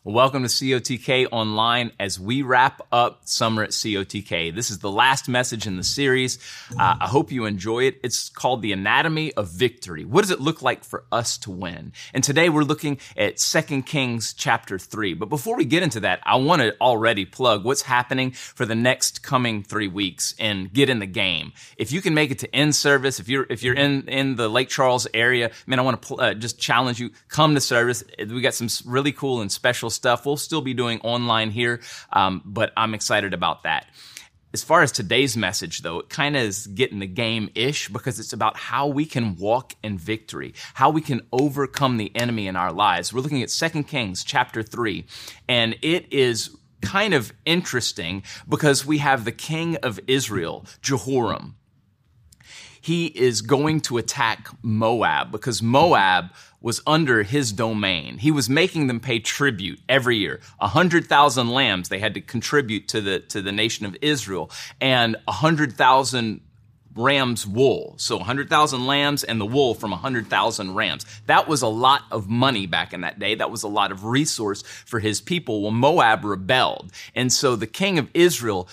Welcome to COTK Online as we wrap up summer at COTK. This is the last message in the series. I hope you enjoy it. It's called The Anatomy of Victory. What does it look like for us to win? And today we're looking at 2 Kings chapter 3. But before we get into that, I want to already plug what's happening for the next coming 3 weeks and get in the game. If you can make it to end service, if you're in the Lake Charles area, man, I want to just challenge you, come to service. We got some really cool and special stuff. We'll still be doing online here, but I'm excited about that. As far as today's message, though, it kind of is getting the game-ish because it's about how we can walk in victory, how we can overcome the enemy in our lives. We're looking at 2 Kings chapter 3, and it is kind of interesting because we have the king of Israel, Jehoram. He is going to attack Moab because Moab was under his domain. He was making them pay tribute every year. 100,000 lambs they had to contribute to the nation of Israel, and 100,000 rams wool. So 100,000 lambs and the wool from 100,000 rams. That was a lot of money back in that day. That was a lot of resource for his people. Well, Moab rebelled. And so the king of Israel,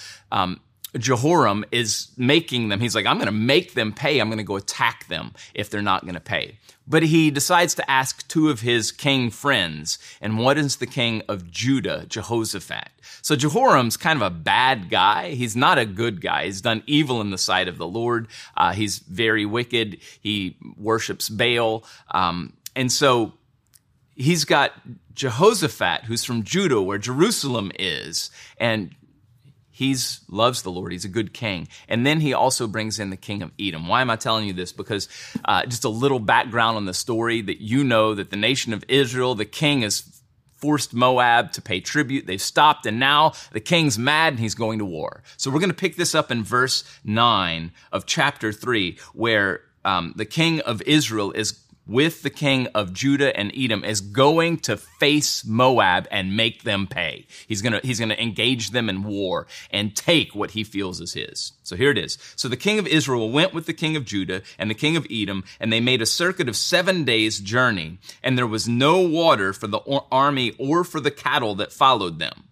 Jehoram, is making them, he's like, I'm going to make them pay. I'm going to go attack them if they're not going to pay. But he decides to ask two of his king friends, and one is the king of Judah, Jehoshaphat. So Jehoram's kind of a bad guy. He's not a good guy. He's done evil in the sight of the Lord. He's very wicked. He worships Baal. And so he's got Jehoshaphat, who's from Judah, where Jerusalem is, and he loves the Lord. He's a good king. And then he also brings in the king of Edom. Why am I telling you this? Because just a little background on the story that you know that the nation of Israel, the king has forced Moab to pay tribute. They've stopped, and now the king's mad and he's going to war. So we're going to pick this up in verse 9 of chapter 3, where the king of Israel is with the king of Judah and Edom is going to face Moab and make them pay. He's going to engage them in war and take what he feels is his. So here it is. So the king of Israel went with the king of Judah and the king of Edom, and they made a circuit of 7 days' journey, and there was no water for the army or for the cattle that followed them.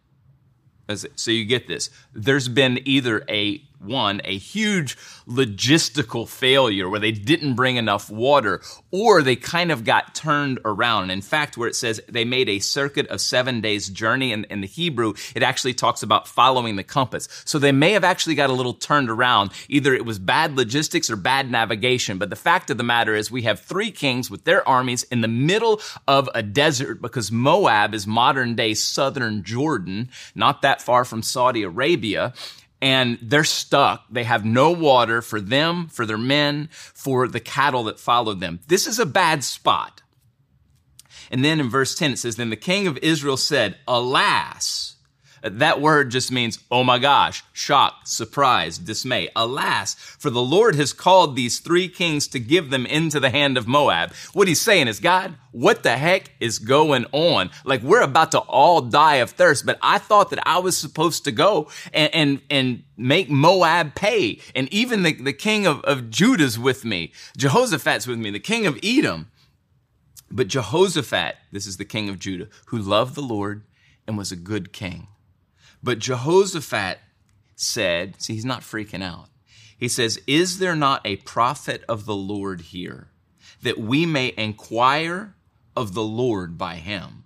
So you get this. There's been either a huge logistical failure where they didn't bring enough water, or they kind of got turned around. And in fact, where it says they made a circuit of 7 days journey in the Hebrew, it actually talks about following the compass. So they may have actually got a little turned around. Either it was bad logistics or bad navigation. But the fact of the matter is we have 3 kings with their armies in the middle of a desert because Moab is modern day southern Jordan, not that far from Saudi Arabia. And they're stuck. They have no water for them, for their men, for the cattle that followed them. This is a bad spot. And then in verse 10, it says, Then the king of Israel said, Alas. That word just means, oh my gosh, shock, surprise, dismay. Alas, for the Lord has called these 3 kings to give them into the hand of Moab. What he's saying is, God, what the heck is going on? Like, we're about to all die of thirst, but I thought that I was supposed to go and make Moab pay. And even the king of Judah's with me. Jehoshaphat's with me, the king of Edom. But Jehoshaphat, this is the king of Judah, who loved the Lord and was a good king. But Jehoshaphat said, see, he's not freaking out. He says, Is there not a prophet of the Lord here, that we may inquire of the Lord by him?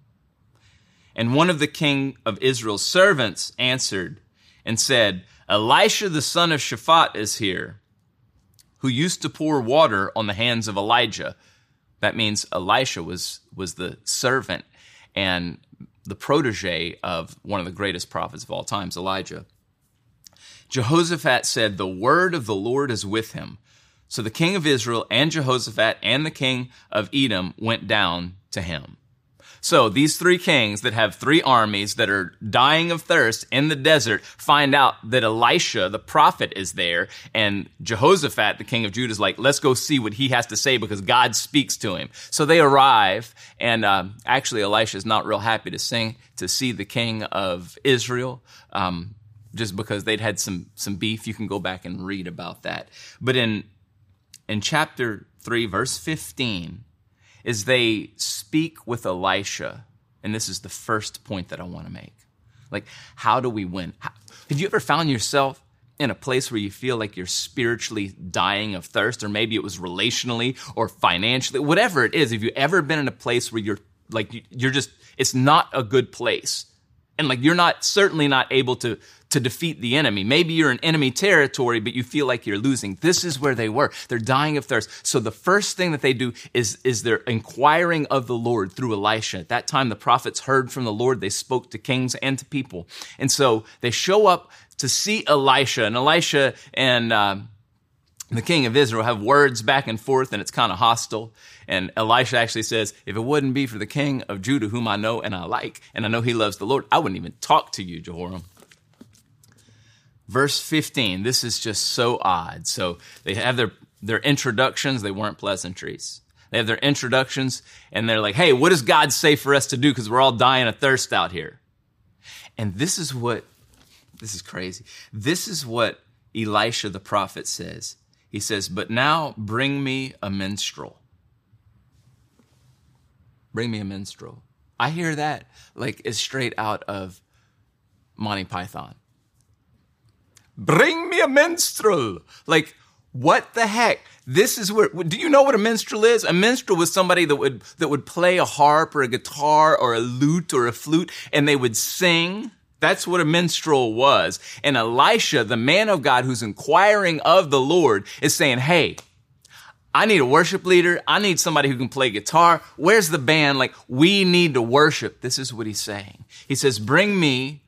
And one of the king of Israel's servants answered and said, Elisha the son of Shaphat is here, who used to pour water on the hands of Elijah. That means Elisha was the servant and the protege of one of the greatest prophets of all times, Elijah. Jehoshaphat said, The word of the Lord is with him. So the king of Israel and Jehoshaphat and the king of Edom went down to him. So these 3 kings that have 3 armies that are dying of thirst in the desert find out that Elisha, the prophet, is there. And Jehoshaphat, the king of Judah, is like, let's go see what he has to say because God speaks to him. So they arrive. And actually, Elisha is not real happy to see the king of Israel, just because they'd had some beef. You can go back and read about that. But in chapter 3, verse 15, is they speak with Elisha And this is the first point that I want to make. Like, how do we win? Have you ever found yourself in a place where you feel like you're spiritually dying of thirst, or maybe it was relationally or financially, whatever it is? Have you ever been in a place where you're just, it's not a good place? And like, you're certainly not able to defeat the enemy. Maybe you're in enemy territory, but you feel like you're losing. This is where they were. They're dying of thirst. So the first thing that they do is they're inquiring of the Lord through Elisha. At that time, the prophets heard from the Lord. They spoke to kings and to people. And so they show up to see Elisha, and Elisha and the king of Israel have words back and forth, and it's kind of hostile. And Elisha actually says, if it wouldn't be for the king of Judah, whom I know and I like, and I know he loves the Lord, I wouldn't even talk to you, Jehoram. Verse 15, this is just so odd. So they have their introductions. They weren't pleasantries. They have their introductions, and they're like, hey, what does God say for us to do? Because we're all dying of thirst out here. And this is crazy. This is what Elisha the prophet says. He says, but now bring me a minstrel. Bring me a minstrel. I hear that like it's straight out of Monty Python. Bring me a minstrel. Like, what the heck? This is where, do you know what a minstrel is? A minstrel was somebody that would play a harp or a guitar or a lute or a flute, and they would sing. That's what a minstrel was. And Elisha, the man of God who's inquiring of the Lord, is saying, hey, I need a worship leader. I need somebody who can play guitar. Where's the band? Like, we need to worship. This is what he's saying. He says, bring me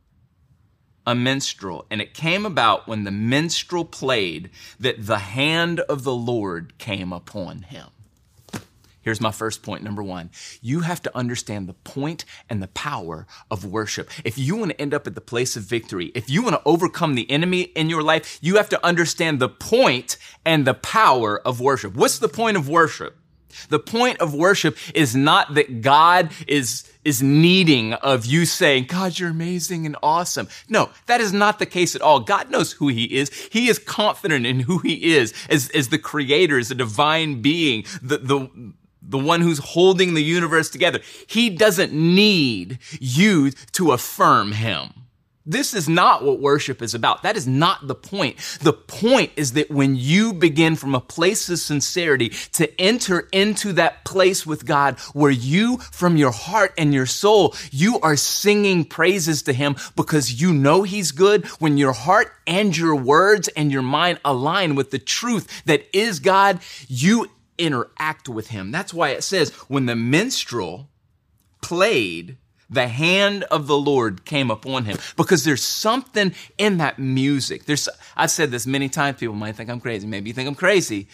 a minstrel. And it came about when the minstrel played that the hand of the Lord came upon him. Here's my first point, number one. You have to understand the point and the power of worship. If you want to end up at the place of victory, if you want to overcome the enemy in your life, you have to understand the point and the power of worship. What's the point of worship? The point of worship is not that God is needing of you saying, God, you're amazing and awesome. No, that is not the case at all. God knows who he is. He is confident in who he is as the creator, as a divine being, the one who's holding the universe together. He doesn't need you to affirm him. This is not what worship is about. That is not the point. The point is that when you begin from a place of sincerity to enter into that place with God where you, from your heart and your soul, you are singing praises to him because you know he's good. When your heart and your words and your mind align with the truth that is God, you interact with him. That's why it says when the minstrel played, the hand of the Lord came upon him, because there's something in that music. I've said this many times. People might think I'm crazy. Maybe you think I'm crazy.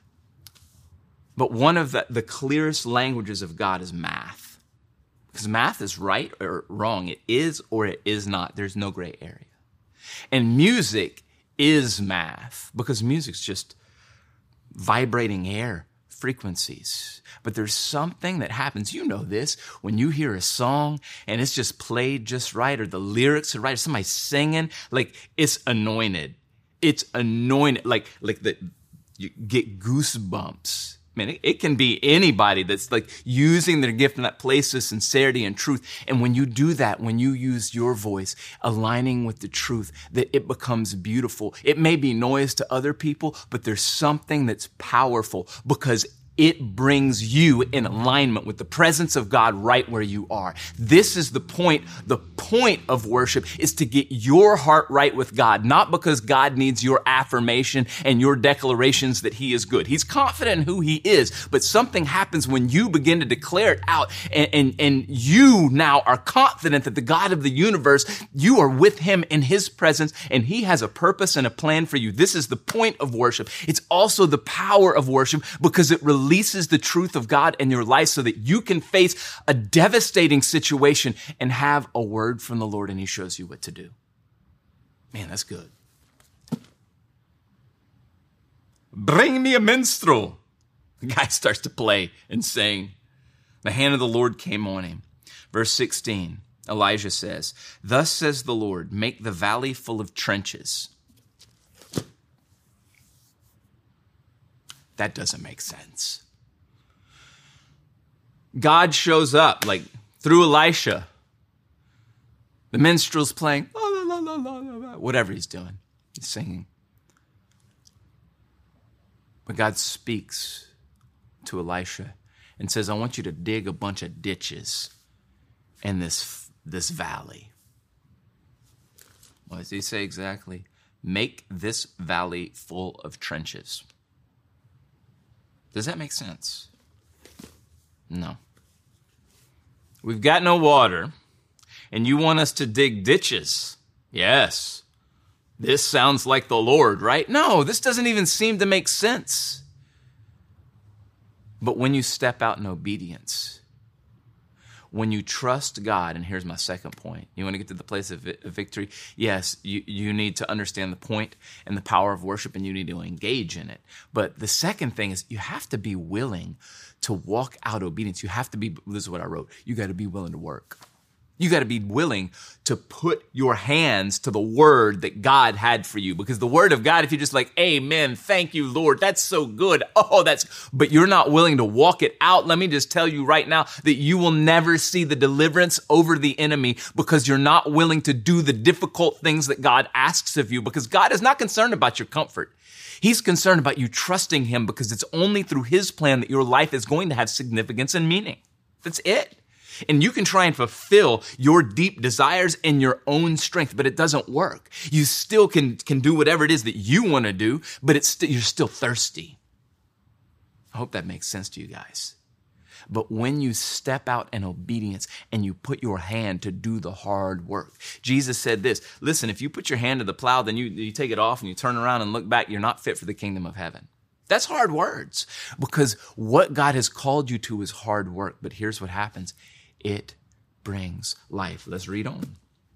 But one of the clearest languages of God is math. Because math is right or wrong. It is or it is not. There's no gray area. And music is math, because music's just vibrating air, frequencies. But there's something that happens, you know this, when you hear a song and it's just played just right, or the lyrics are right, or somebody singing, like it's anointed. It's anointed, like you get goosebumps. Man, it can be anybody that's like using their gift in that place of sincerity and truth. And when you do that, when you use your voice, aligning with the truth, that it becomes beautiful. It may be noise to other people, but there's something that's powerful because it brings you in alignment with the presence of God right where you are. This is the point. The point of worship is to get your heart right with God, not because God needs your affirmation and your declarations that he is good. He's confident in who he is, but something happens when you begin to declare it out, and you now are confident that the God of the universe, you are with him in his presence, and he has a purpose and a plan for you. This is the point of worship. It's also the power of worship because it releases the truth of God in your life so that you can face a devastating situation and have a word from the Lord, and he shows you what to do. Man, that's good. Bring me a minstrel. The guy starts to play and sing. The hand of the Lord came on him. Verse 16, Elijah says, "Thus says the Lord, make the valley full of trenches." That doesn't make sense. God shows up like through Elisha. The minstrel's playing, la, la, la, la, la, la, whatever he's doing. He's singing. But God speaks to Elisha and says, I want you to dig a bunch of ditches in this valley. What does he say exactly? Make this valley full of trenches. Does that make sense? No. We've got no water, and you want us to dig ditches. Yes. This sounds like the Lord, right? No, this doesn't even seem to make sense. But when you step out in obedience, when you trust God, and here's my second point. You want to get to the place of victory? Yes, you need to understand the point and the power of worship, and you need to engage in it. But the second thing is you have to be willing to walk out obedience. You have to be, this is what I wrote, you got to be willing to work. You got to be willing to put your hands to the word that God had for you. Because the word of God, if you're just like, amen, thank you, Lord, that's so good. But you're not willing to walk it out. Let me just tell you right now that you will never see the deliverance over the enemy because you're not willing to do the difficult things that God asks of you. Because God is not concerned about your comfort. He's concerned about you trusting him because it's only through his plan that your life is going to have significance and meaning. That's it. And you can try and fulfill your deep desires in your own strength, but it doesn't work. You still can do whatever it is that you want to do, but you're still thirsty. I hope that makes sense to you guys. But when you step out in obedience and you put your hand to do the hard work, Jesus said this, listen, if you put your hand to the plow, then you take it off and you turn around and look back, you're not fit for the kingdom of heaven. That's hard words because what God has called you to is hard work. But here's what happens. It brings life. Let's read on.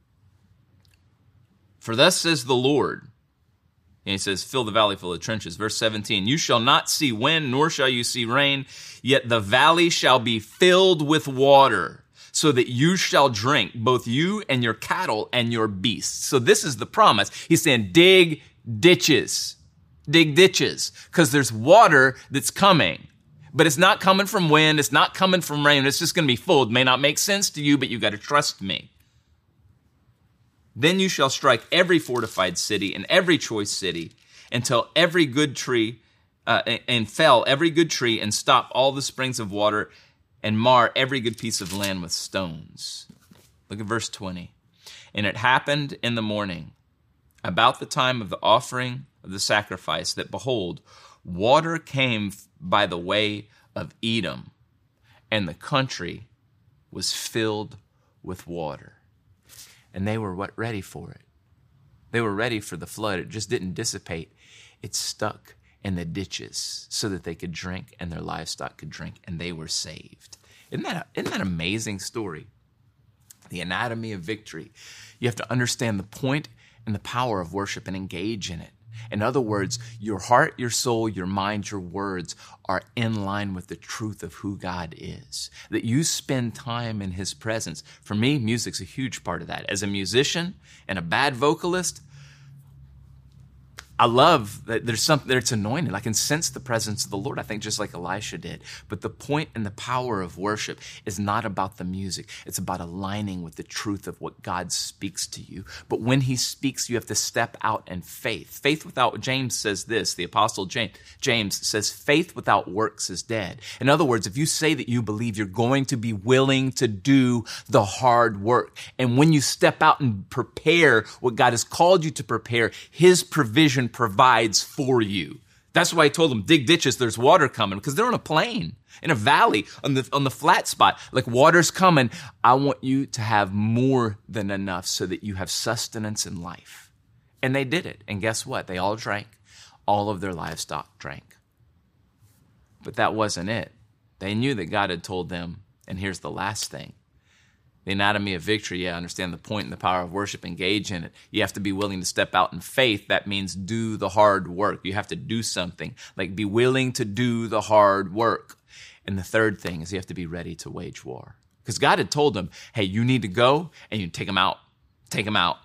For thus says the Lord, and he says, fill the valley full of trenches. Verse 17, you shall not see wind, nor shall you see rain, yet the valley shall be filled with water, so that you shall drink, both you and your cattle and your beasts. So this is the promise. He's saying, dig ditches, because there's water that's coming. But it's not coming from wind. It's not coming from rain. It's just going to be full. It may not make sense to you, but you got to trust me. Then you shall strike every fortified city and every choice city until every good tree and fell every good tree and stop all the springs of water and mar every good piece of land with stones. Look at verse 20. And it happened in the morning, about the time of the offering of the sacrifice, that behold, water came by the way of Edom, and the country was filled with water. And they were ready for it. They were ready for the flood. It just didn't dissipate. It stuck in the ditches so that they could drink and their livestock could drink, and they were saved. Isn't that an amazing story? The anatomy of victory. You have to understand the point and the power of worship and engage in it. In other words, your heart, your soul, your mind, your words are in line with the truth of who God is. That you spend time in his presence. For me, music's a huge part of that. As a musician and a bad vocalist, I love that there's something there. It's anointed. I can sense the presence of the Lord, I think, just like Elisha did. But the point and the power of worship is not about the music. It's about aligning with the truth of what God speaks to you. But when he speaks, you have to step out in faith. Faith without, James says this, the apostle James says, faith without works is dead. In other words, if you say that you believe, you're going to be willing to do the hard work. And when you step out and prepare what God has called you to prepare, his provision provides for you. That's why I told them, dig ditches, there's water coming, because they're on a plain, in a valley, on the flat spot. Like, water's coming. I want you to have more than enough so that you have sustenance in life. And they did it. And guess what? They all drank. All of their livestock drank. But that wasn't it. They knew that God had told them, and here's the last thing. The anatomy of victory, understand the point and the power of worship, engage in it. You have to be willing to step out in faith. That means do the hard work. You have to do something, like be willing to do the hard work. And the third thing is you have to be ready to wage war. Because God had told them, hey, you need to go and you take them out. Take them out.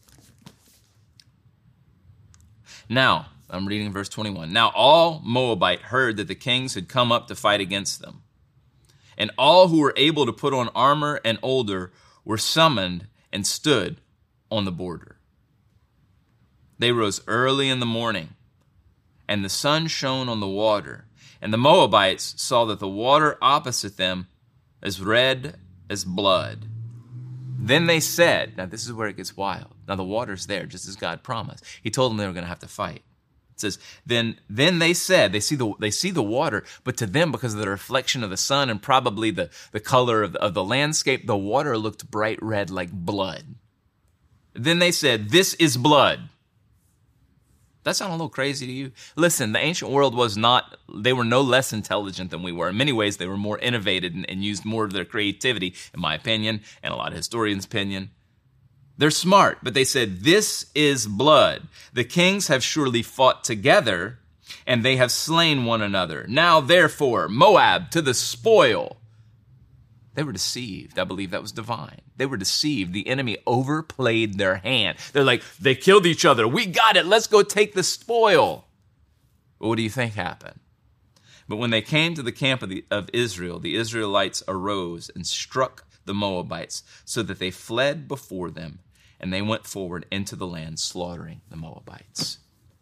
Now, I'm reading verse 21. Now all Moabite heard that the kings had come up to fight against them. And all who were able to put on armor and older were summoned and stood on the border. They rose early in the morning, and the sun shone on the water. And the Moabites saw that the water opposite them as red as blood. Then they said, now this is where it gets wild. Now the water's there, just as God promised. He told them they were going to have to fight. It says, then they said, they see the water, but to them, because of the reflection of the sun and probably the color of the landscape, the water looked bright red like blood. Then they said, this is blood. That sound a little crazy to you? Listen, the ancient world they were no less intelligent than we were. In many ways, they were more innovative and used more of their creativity, in my opinion, and a lot of historians' opinion. They're smart, but they said, this is blood. The kings have surely fought together, and they have slain one another. Now, therefore, Moab to the spoil. They were deceived. I believe that was divine. They were deceived. The enemy overplayed their hand. They're like, they killed each other. We got it. Let's go take the spoil. But what do you think happened? But when they came to the camp of Israel, the Israelites arose and struck the Moabites so that they fled before them, and they went forward into the land, slaughtering the Moabites.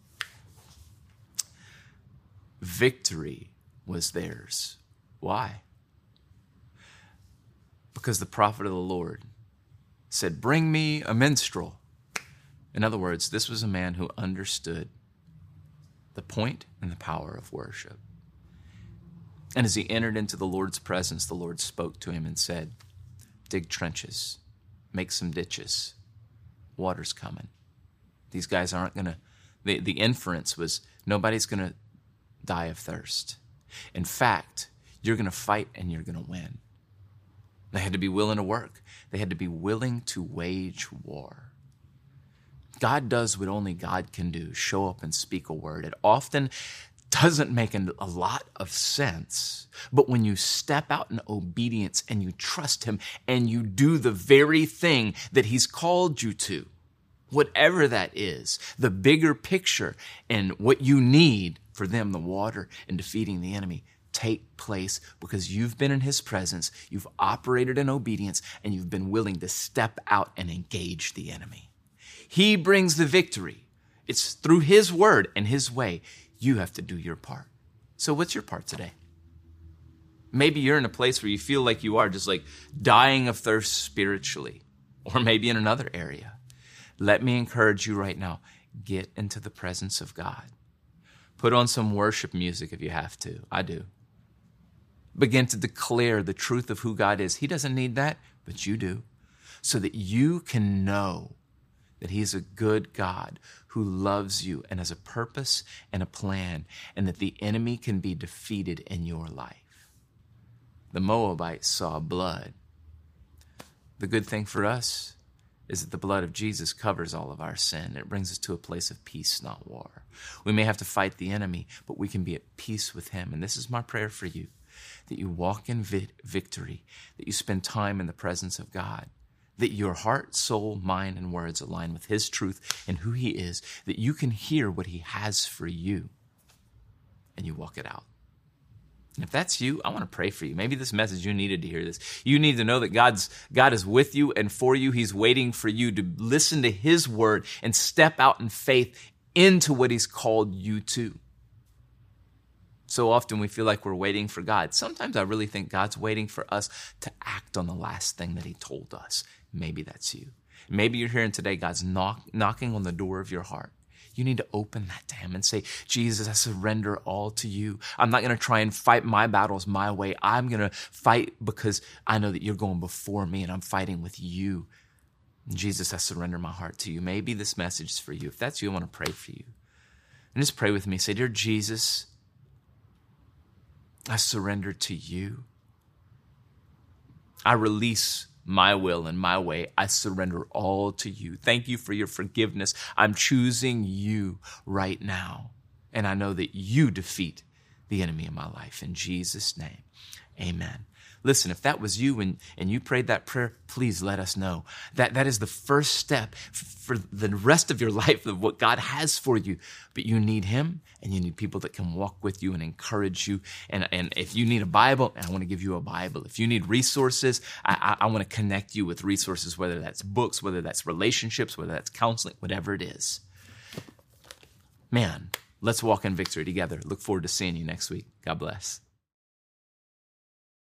Victory was theirs. Why? Because the prophet of the Lord said, bring me a minstrel. In other words, this was a man who understood the point and the power of worship. And as he entered into the Lord's presence, the Lord spoke to him and said, dig trenches, make some ditches. Water's coming. These guys aren't going to, the inference was nobody's going to die of thirst. In fact, you're going to fight and you're going to win. They had to be willing to work. They had to be willing to wage war. God does what only God can do, show up and speak a word. It often doesn't make a lot of sense, but when you step out in obedience and you trust him and you do the very thing that he's called you to, whatever that is, the bigger picture and what you need for them, the water and defeating the enemy, take place because you've been in his presence, you've operated in obedience, and you've been willing to step out and engage the enemy. He brings the victory. It's through his word and his way. You have to do your part. So what's your part today? Maybe you're in a place where you feel like you are just like dying of thirst spiritually, or maybe in another area. Let me encourage you right now. Get into the presence of God. Put on some worship music if you have to. I do. Begin to declare the truth of who God is. He doesn't need that, but you do. So that you can know that he is a good God who loves you and has a purpose and a plan, and that the enemy can be defeated in your life. The Moabites saw blood. The good thing for us is that the blood of Jesus covers all of our sin. It brings us to a place of peace, not war. We may have to fight the enemy, but we can be at peace with him. And this is my prayer for you, that you walk in victory, that you spend time in the presence of God, that your heart, soul, mind, and words align with his truth and who he is, that you can hear what he has for you, and you walk it out. And if that's you, I want to pray for you. Maybe this message, you needed to hear this. You need to know that God is with you and for you. He's waiting for you to listen to his word and step out in faith into what he's called you to. So often we feel like we're waiting for God. Sometimes I really think God's waiting for us to act on the last thing that he told us. Maybe that's you. Maybe you're hearing today, God's knocking on the door of your heart. You need to open that to him and say, Jesus, I surrender all to you. I'm not going to try and fight my battles my way. I'm going to fight because I know that you're going before me and I'm fighting with you. And Jesus, I surrender my heart to you. Maybe this message is for you. If that's you, I want to pray for you. And just pray with me. Say, dear Jesus, I surrender to you. I release my will and my way. I surrender all to you. Thank you for your forgiveness. I'm choosing you right now. And I know that you defeat the enemy in my life. In Jesus' name, amen. Listen, if that was you and you prayed that prayer, please let us know. That is the first step for the rest of your life of what God has for you. But you need him, and you need people that can walk with you and encourage you. And if you need a Bible, I want to give you a Bible. If you need resources, I want to connect you with resources, whether that's books, whether that's relationships, whether that's counseling, whatever it is. Man, let's walk in victory together. Look forward to seeing you next week. God bless.